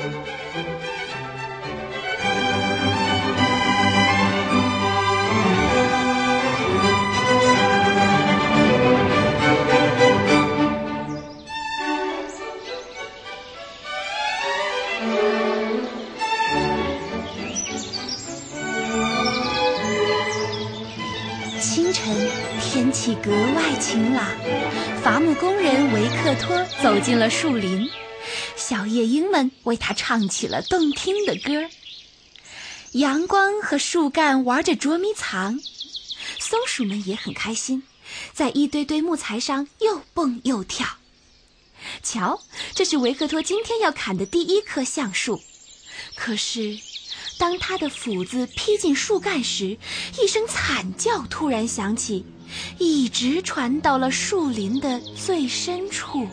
清晨，天气格外晴朗，伐木工人维克托走进了树林，小夜莺们为他唱起了动听的歌。阳光和树干玩着捉迷藏，松鼠们也很开心，在一堆堆木材上又蹦又跳。瞧，这是维克托今天要砍的第一棵橡树。可是当他的斧子劈进树干时，一声惨叫突然响起，一直传到了树林的最深处。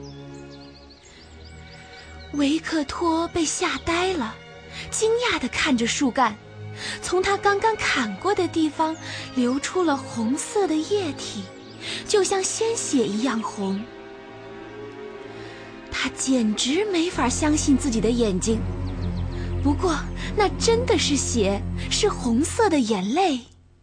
维克托被吓呆了，惊讶地看着树干，从他刚刚砍过的地方流出了红色的液体，就像鲜血一样红。他简直没法相信自己的眼睛，不过那真的是血，是红色的眼泪。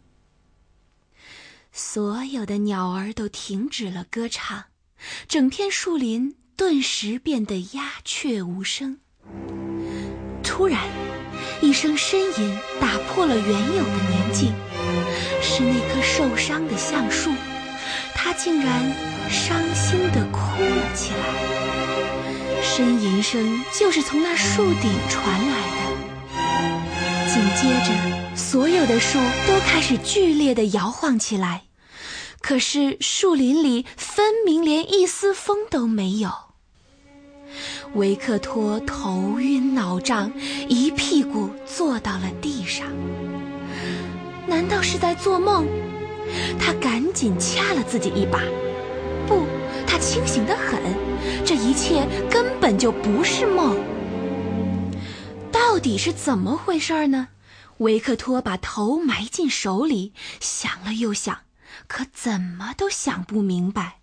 所有的鸟儿都停止了歌唱，整片树林顿时变得鸦雀无声。突然，一声呻吟打破了原有的宁静，是那棵受伤的橡树，它竟然伤心地哭了起来。呻吟声就是从那树顶传来的。紧接着，所有的树都开始剧烈地摇晃起来，可是树林里分明连一丝风都没有。维克托头晕脑胀，一屁股坐到了地上。难道是在做梦？他赶紧掐了自己一把。不，他清醒得很，这一切根本就不是梦。到底是怎么回事呢？维克托把头埋进手里，想了又想，可怎么都想不明白。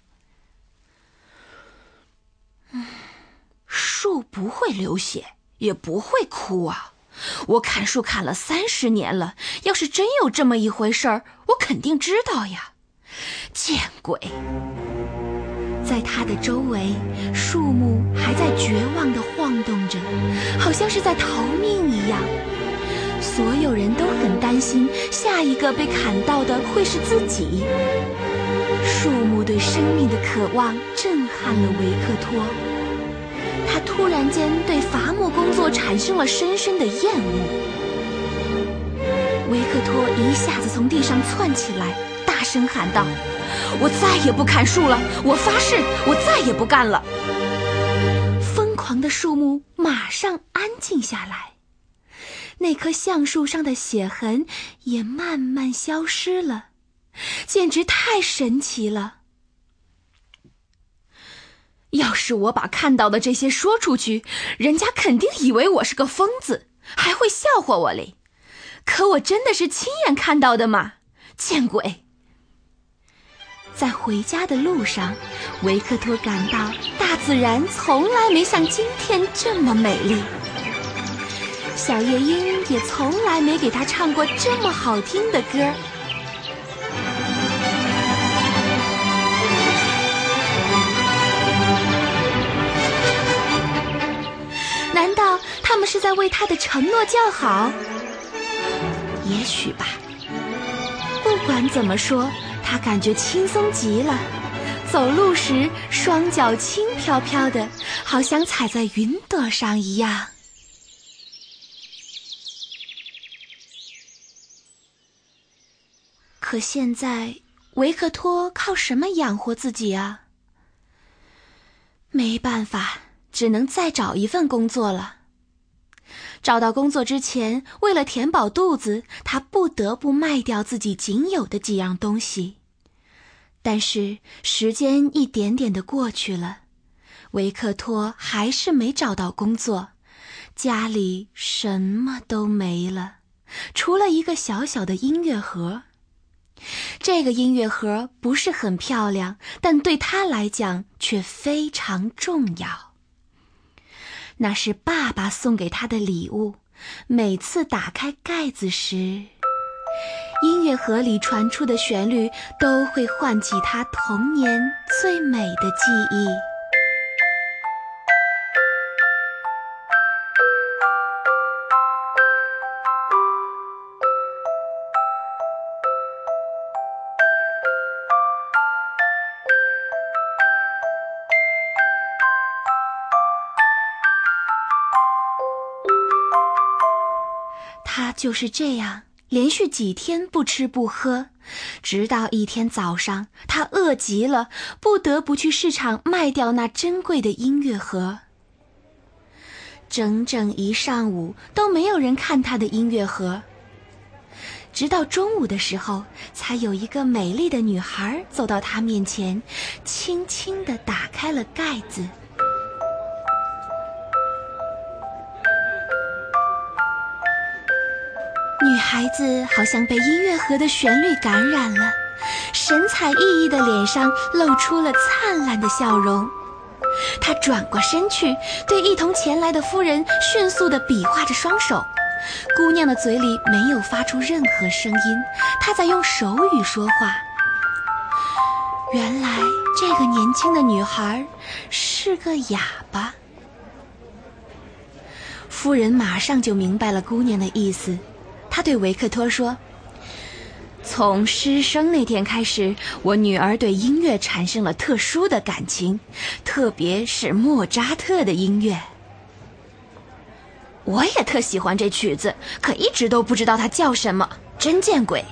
树不会流血，也不会哭啊！我砍树砍了30年了，要是真有这么一回事儿，我肯定知道呀！见鬼！在他的周围，树木还在绝望地晃动着，好像是在逃命一样。所有人都很担心，下一个被砍到的会是自己。树木对生命的渴望震撼了维克托，他突然间对伐木工作产生了深深的厌恶。维克托一下子从地上窜起来，大声喊道：“我再也不砍树了！我发誓，我再也不干了！”疯狂的树木马上安静下来，那棵橡树上的血痕也慢慢消失了，简直太神奇了。要是我把看到的这些说出去，人家肯定以为我是个疯子，还会笑话我嘞。可我真的是亲眼看到的嘛，见鬼！在回家的路上，维克托感到大自然从来没像今天这么美丽。小夜莺也从来没给他唱过这么好听的歌。难道他们是在为他的承诺叫好？也许吧。不管怎么说，他感觉轻松极了，走路时双脚轻飘飘的，好像踩在云朵上一样。可现在，维克托靠什么养活自己啊？没办法，只能再找一份工作了。找到工作之前，为了填饱肚子，他不得不卖掉自己仅有的几样东西。但是时间一点点地过去了，维克托还是没找到工作，家里什么都没了，除了一个小小的音乐盒。这个音乐盒不是很漂亮，但对他来讲却非常重要。 那是爸爸送给她的礼物。每次打开盖子时，音乐盒里传出的旋律都会唤起她童年最美的记忆。他就是这样连续几天不吃不喝，直到一天早上，他饿极了，不得不去市场卖掉那珍贵的音乐盒。整整一上午都没有人看他的音乐盒，直到中午的时候，才有一个美丽的女孩走到他面前，轻轻地打开了盖子。女孩子好像被音乐盒的旋律感染了，神采奕奕的脸上露出了灿烂的笑容。她转过身去，对一同前来的夫人迅速地比划着双手。姑娘的嘴里没有发出任何声音，她在用手语说话。原来这个年轻的女孩是个哑巴。夫人马上就明白了姑娘的意思，他对维克托说：“从师生那天开始，我女儿对音乐产生了特殊的感情，特别是莫扎特的音乐。我也特喜欢这曲子，可一直都不知道它叫什么，真见鬼！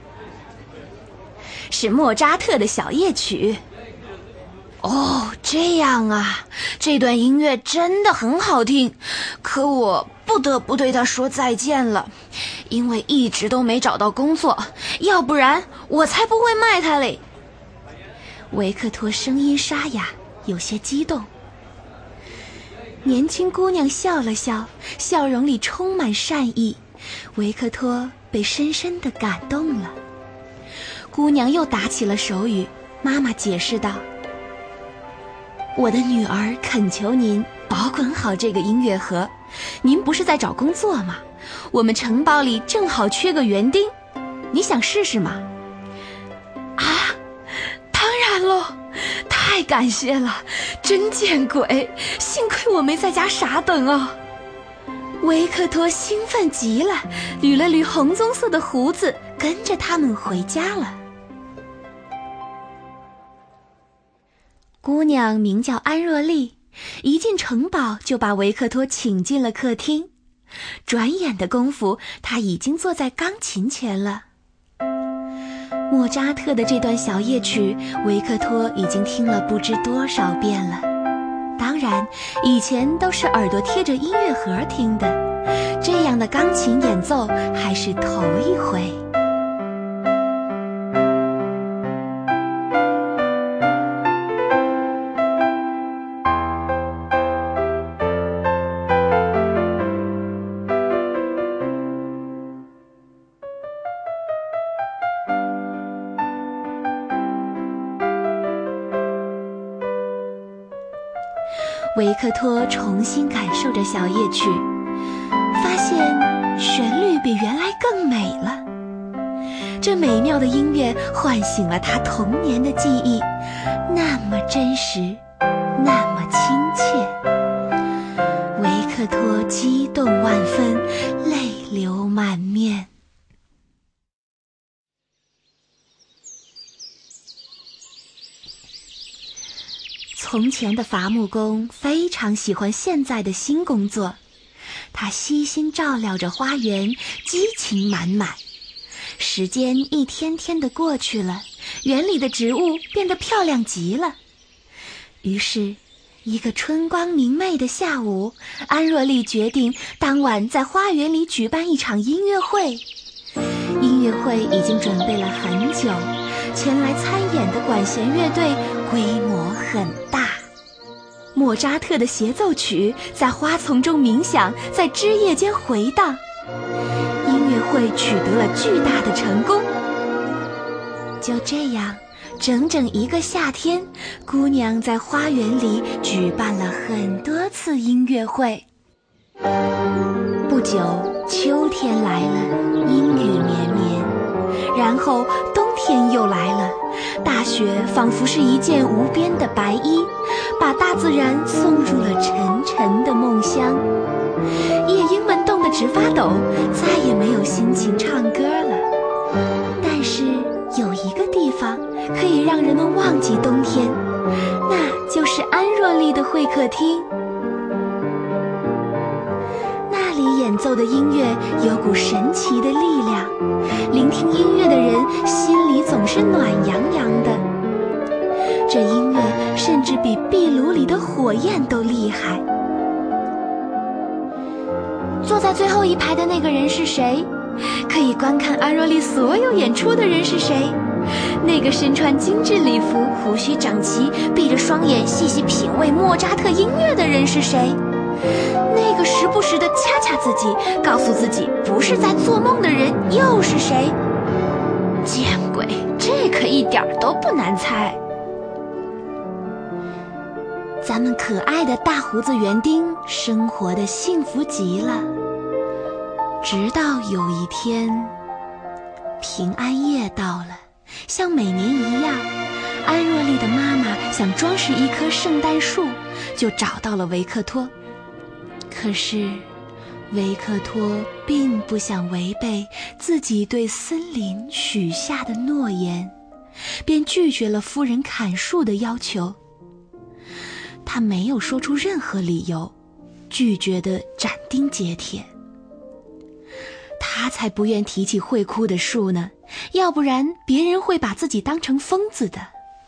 是莫扎特的小夜曲。哦，这样啊，这段音乐真的很好听，可我不得不对他说再见了，因为一直都没找到工作，要不然我才不会卖它嘞。”维克托声音沙哑，有些激动。年轻姑娘笑了笑，笑容里充满善意。维克托被深深地感动了。姑娘又打起了手语，妈妈解释道：“我的女儿恳求您保管好这个音乐盒，您不是在找工作吗？我们城堡里正好缺个园丁，你想试试吗？”“啊，当然咯，太感谢了，真见鬼，幸亏我没在家傻等啊。”维克托兴奋极了，捋了捋红棕色的胡子，跟着他们回家了。姑娘名叫安若丽，一进城堡就把维克托请进了客厅。转眼的功夫，她已经坐在钢琴前了。莫扎特的这段小夜曲，维克托已经听了不知多少遍了。当然，以前都是耳朵贴着音乐盒听的，这样的钢琴演奏还是头一回。维克托重新感受着小夜曲，发现旋律比原来更美了。这美妙的音乐唤醒了他童年的记忆，那么真实，那么亲切。维克托激动万分，泪流满面。从前的伐木工非常喜欢现在的新工作，他悉心照料着花园，激情满满。时间一天天的过去了，园里的植物变得漂亮极了。于是，一个春光明媚的下午，安若丽决定当晚在花园里举办一场音乐会。音乐会已经准备了很久，前来参演的管弦乐队规模很大。莫扎特的协奏曲在花丛中鸣响，在枝叶间回荡。音乐会取得了巨大的成功。就这样，整整一个夏天，姑娘在花园里举办了很多次音乐会。不久，秋天来了，阴雨绵绵，然后冬天又来了，大雪仿佛是一件无边的白衣，把大自然送入了沉沉的梦乡。夜莺们冻得直发抖，再也没有心情唱歌了。但是有一个地方可以让人们忘记冬天，那就是安若丽的会客厅。那里演奏的音乐有股神奇的力量，聆听音乐的人心里总是暖洋洋的。这音乐甚至比壁炉里的火焰都厉害。坐在最后一排的那个人是谁？可以观看安若丽所有演出的人是谁？那个身穿精致礼服、胡须整齐、闭着双眼细细品味莫扎特音乐的人是谁？那个时不时地掐掐自己，告诉自己不是在做梦的人又是谁？见鬼，这可一点都不难猜。咱们可爱的大胡子园丁生活得幸福极了，直到有一天，平安夜到了，像每年一样，安若丽的妈妈想装饰一棵圣诞树，就找到了维克托。可是维克托并不想违背自己对森林许下的诺言，便拒绝了夫人砍树的要求。他没有说出任何理由，拒绝得斩钉截铁。他才不愿提起会哭的树呢，要不然别人会把自己当成疯子的。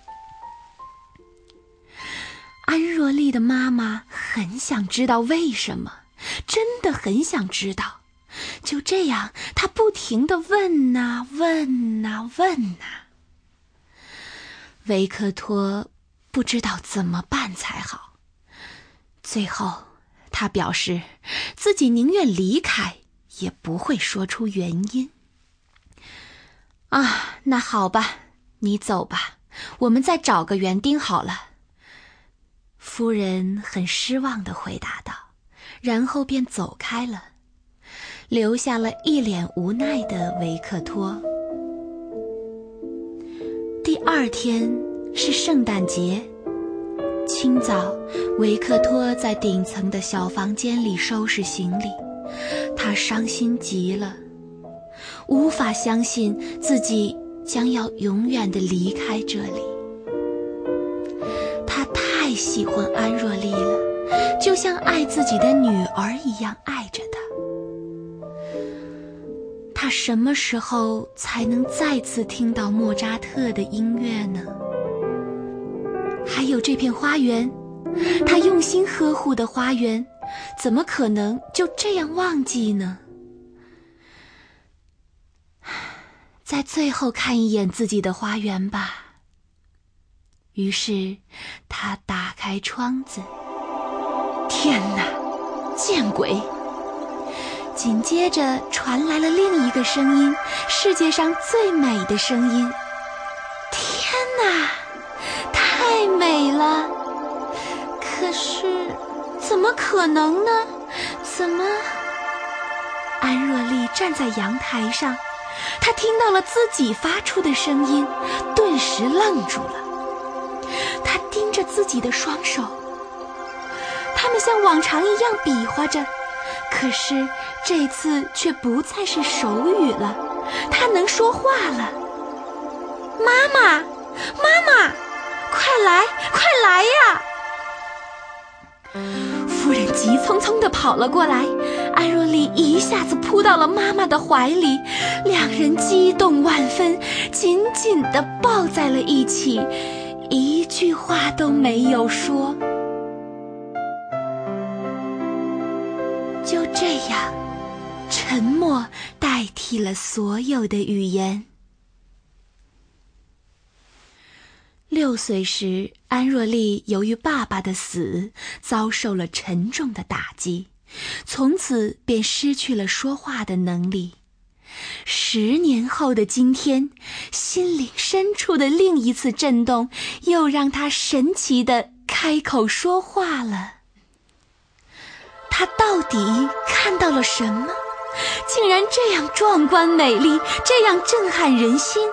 安若丽的妈妈很想知道为什么，真的很想知道。就这样，她不停地问啊问啊问啊。维克托不知道怎么办才好，最后他表示自己宁愿离开，也不会说出原因。啊，那好吧，你走吧，我们再找个园丁好了。夫人很失望地回答道，然后便走开了，留下了一脸无奈的维克托。第二天是圣诞节，清早，维克托在顶层的小房间里收拾行李，他伤心极了，无法相信自己将要永远地离开这里。他太喜欢安若丽了，就像爱自己的女儿一样爱着她。他什么时候才能再次听到莫扎特的音乐呢？还有这片花园，他用心呵护的花园，怎么可能就这样忘记呢？再最后看一眼自己的花园吧。于是他打开窗子，天哪，见鬼！紧接着传来了另一个声音，世界上最美的声音。天哪，太美了！可是怎么可能呢？怎么？安若丽站在阳台上，她听到了自己发出的声音，顿时愣住了。她盯着自己的双手，它们像往常一样比划着，可是这次却不再是手语了，她能说话了。妈妈，妈妈，快来，快来呀！夫人急匆匆地跑了过来，安若丽一下子扑到了妈妈的怀里，两人激动万分，紧紧地抱在了一起，一句话都没有说。就这样，沉默代替了所有的语言。6岁时，安若丽由于爸爸的死遭受了沉重的打击，从此便失去了说话的能力。10年后的今天，心灵深处的另一次震动又让她神奇地开口说话了。 他到底看到了什么？竟然这样壮观美丽，这样震撼人心。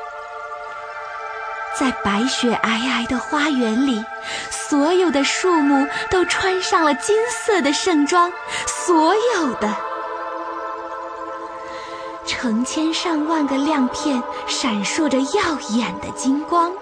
在白雪皑皑的花园里，所有的树木都穿上了金色的盛装，所有的成千上万个亮片闪烁着耀眼的金光。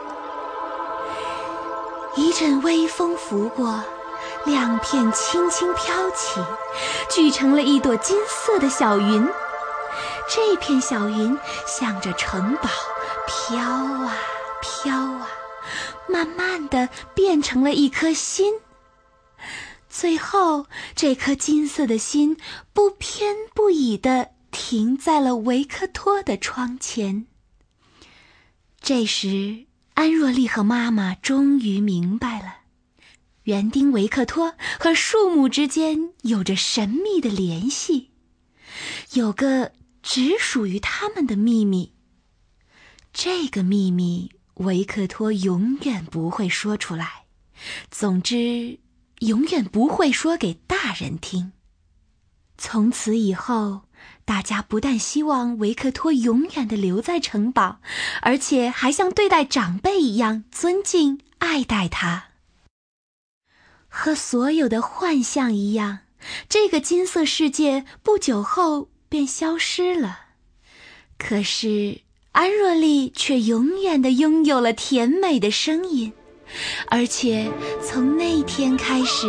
一阵微风拂过，亮片轻轻飘起，聚成了一朵金色的小云。这片小云向着城堡飘啊飘啊，慢慢地变成了一颗心。最后，这颗金色的心不偏不倚地停在了维克托的窗前。这时，安若丽和妈妈终于明白了，园丁维克托和树木之间有着神秘的联系，有个只属于他们的秘密。这个秘密维克托永远不会说出来，总之永远不会说给大人听。从此以后，大家不但希望维克托永远地留在城堡，而且还像对待长辈一样尊敬爱戴他。和所有的幻象一样，这个金色世界不久后便消失了。可是安若丽却永远地拥有了甜美的声音，而且从那天开始，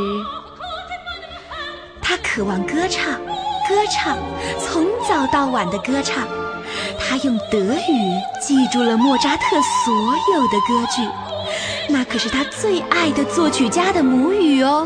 她渴望歌唱，歌唱，从早到晚的歌唱。她用德语记住了莫扎特所有的歌剧，那可是她最爱的作曲家的母语哦。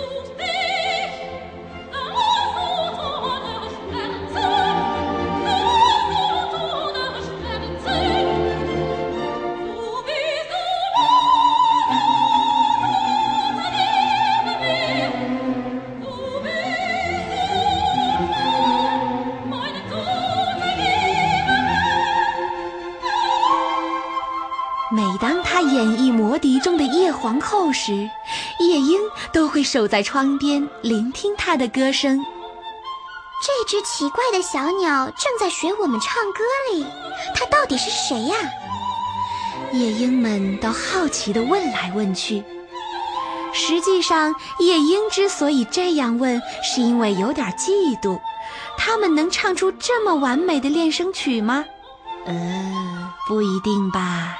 每当她演绎魔笛中的夜皇后时，夜莺都会守在窗边聆听她的歌声。 这只奇怪的小鸟正在学我们唱歌哩，它到底是谁呀？ 夜莺们都好奇地问来问去。实际上，夜莺之所以这样问，是因为有点嫉妒。它们能唱出这么完美的练声曲吗？不一定吧。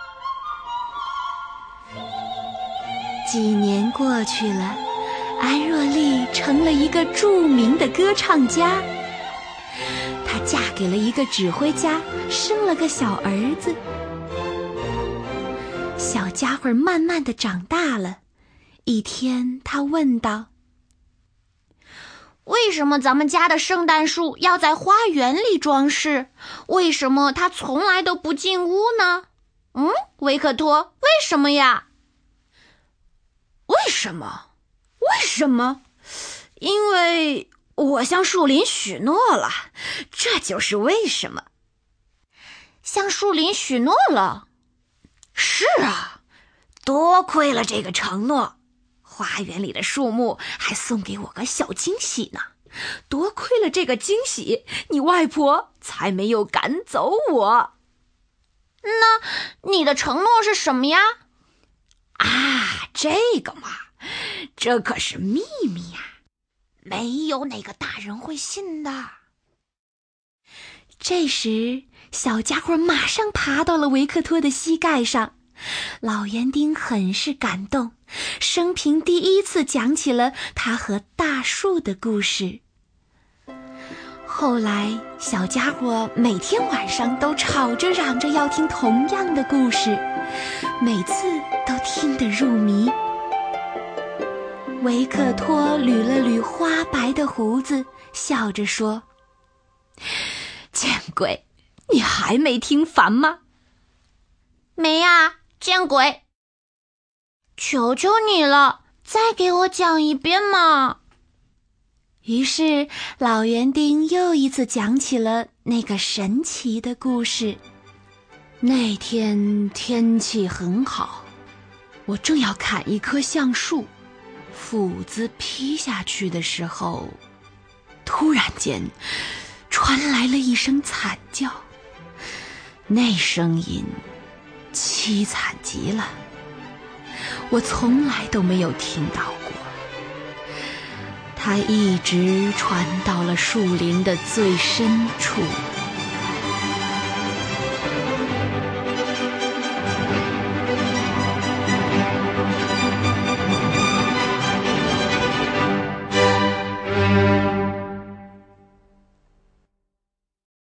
几年过去了，安若丽成了一个著名的歌唱家。她嫁给了一个指挥家，生了个小儿子。小家伙慢慢地长大了。一天，她问道：“ 为什么咱们家的圣诞树要在花园里装饰？为什么它从来都不进屋呢？维克托，为什么呀？” 为什么？因为我向树林许诺了，这就是为什么。 向树林许诺了？ 是啊，多亏了这个承诺，花园里的树木还送给我个小惊喜呢。多亏了这个惊喜，你外婆才没有赶走我。 那你的承诺是什么呀？ 这个嘛，这可是秘密呀，没有哪个大人会信的。 这时，小家伙马上爬到了维克托的膝盖上。老园丁很是感动，生平第一次讲起了他和大树的故事。后来，小家伙每天晚上都吵着嚷着要听同样的故事，每次都听得入迷。维克托捋了捋花白的胡子，笑着说：“ 见鬼，你还没听烦吗？”“ 没呀，见鬼！求求你了，再给我讲一遍嘛。” 于是，老园丁又一次讲起了那个神奇的故事。 那天天气很好，我正要砍一棵橡树， 斧子劈下去的时候，突然间传来了一声惨叫，那声音凄惨极了，我从来都没有听到过。它一直传到了树林的最深处。